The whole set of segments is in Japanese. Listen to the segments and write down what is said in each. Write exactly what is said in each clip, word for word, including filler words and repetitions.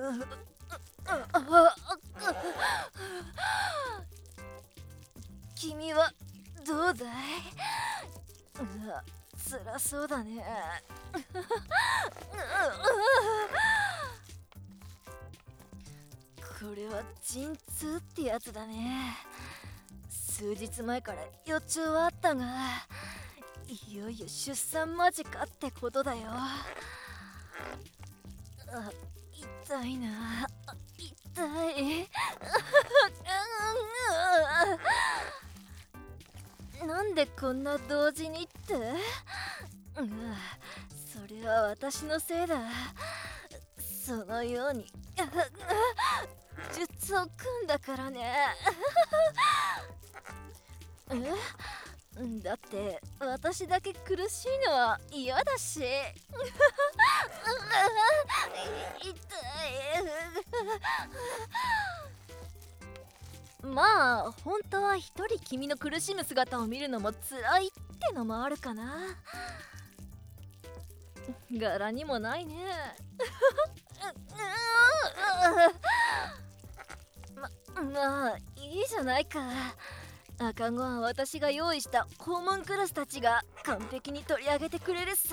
君はどうだい？うわ、辛そうだね。これは陣痛ってやつだね。数日前から予兆はあったが、いよいよ出産間近ってことだよ。あ、痛いな、痛い。なんでこんな同時にって？うわ、それは私のせいだ。そのように術を組んだからね。え？だって私だけ苦しいのは嫌だし。痛い。まあ本当は一人君の苦しむ姿を見るのも辛いってのもあるかな。柄にもないね。ま、まあいいじゃないか。赤子は私が用意したホームンクラスたちが完璧に取り上げてくれるさ。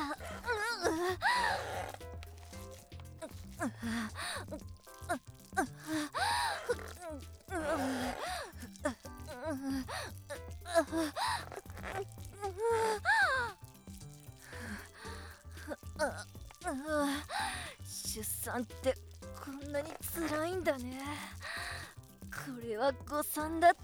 出産ってこんなに辛いんだね。これは誤算だった。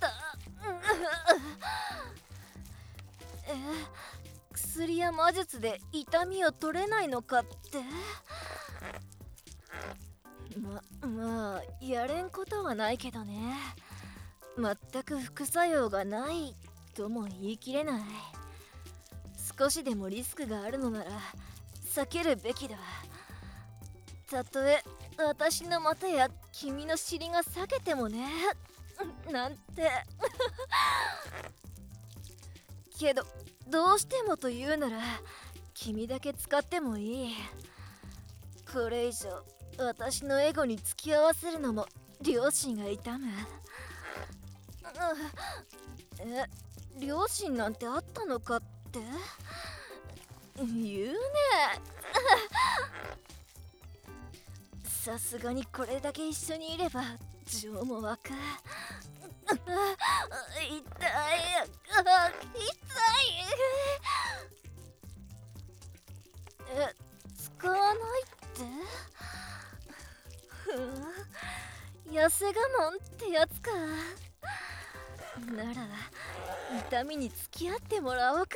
え、薬や魔術で痛みを取れないのかって？ま、まあやれんことはないけどね。全く副作用がないとも言い切れない。少しでもリスクがあるのなら避けるべきだ。たとえ私の股や君の尻が裂けてもね。なんて。けどどうしてもと言うなら君だけ使ってもいい。これ以上私のエゴに付き合わせるのも両親が痛む。え、両親なんてあったのかって言うね。さすがにこれだけ一緒にいれば情も湧く。痛い、痛い。え、使わないって？ふん、痩せ我慢ってやつか。なら痛みに付き合ってもらおうか。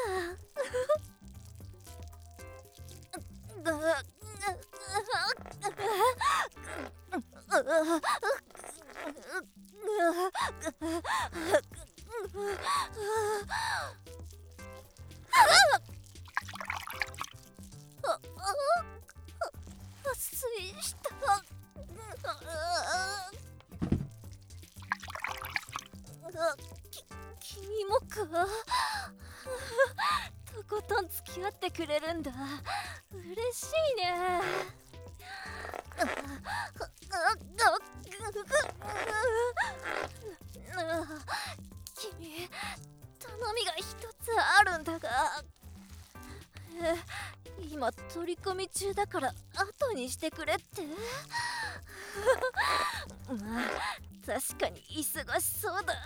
失礼した。き、君もか。とことん付き合ってくれるんだ。嬉しいね。君、頼みが一つあるんだが。え、今取り込み中だから後にしてくれって。まあ確かに忙しそうだ。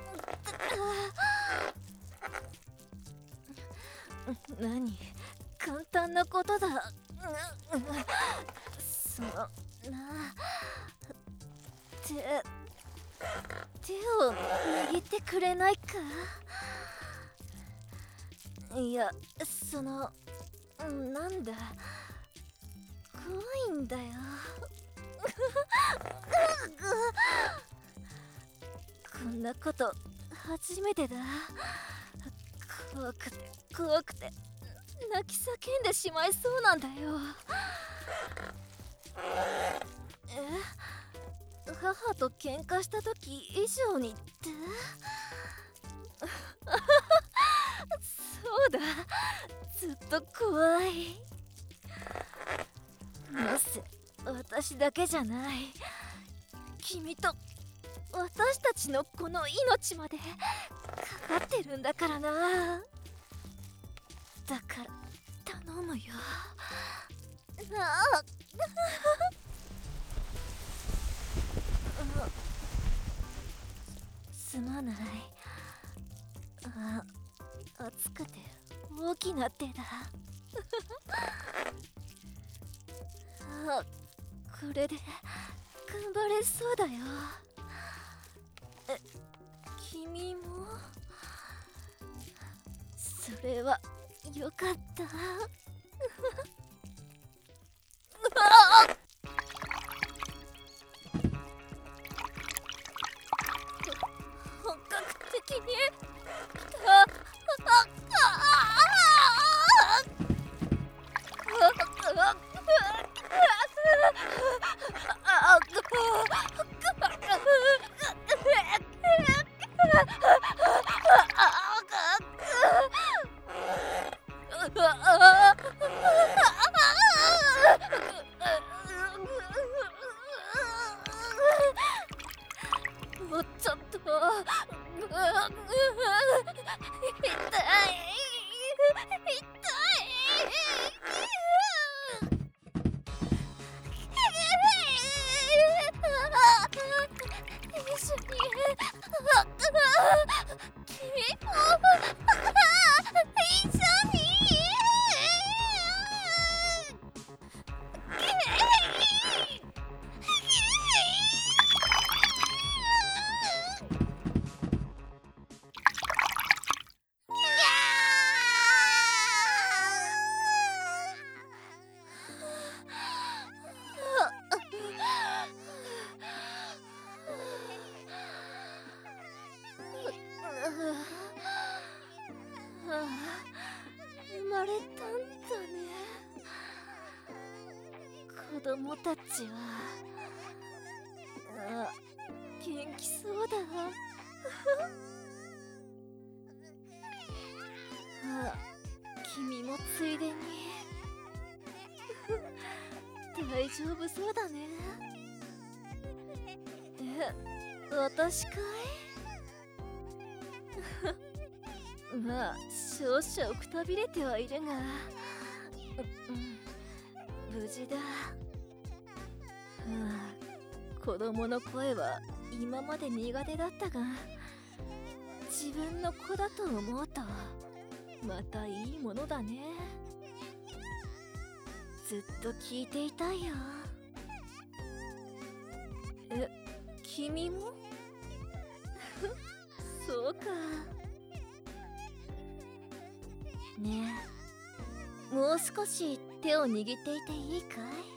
何、簡単なことだ。そのな、手手を握ってくれないか。いや、そのなんだ、怖いんだよ。こんなこと初めてだ。怖くて怖くて泣き叫んでしまいそうなんだよ。え、母と喧嘩した時以上にって？そうだ、ずっと怖い。なぜ私だけじゃない。君と私たちのこの命までかかってるんだからな。だから頼むよ。ああすまない。あ、熱くて大きな手だ。あ、これで頑張れそうだよ。え、君も？それはよかった。本格的にあもうちょっと痛い一緒に君も一緒に生まれたんだね。子供たちはあ元気そうだ。あ君もついでに大丈夫そうだね。え、私かい？まあ少々くたびれてはいるが、うん、無事だ。ああ、子供の声は今まで苦手だったが、自分の子だと思うとまたいいものだね。ずっと聞いていたいよ。え、君も？そうか。ねえ、もう少し手を握っていていいかい？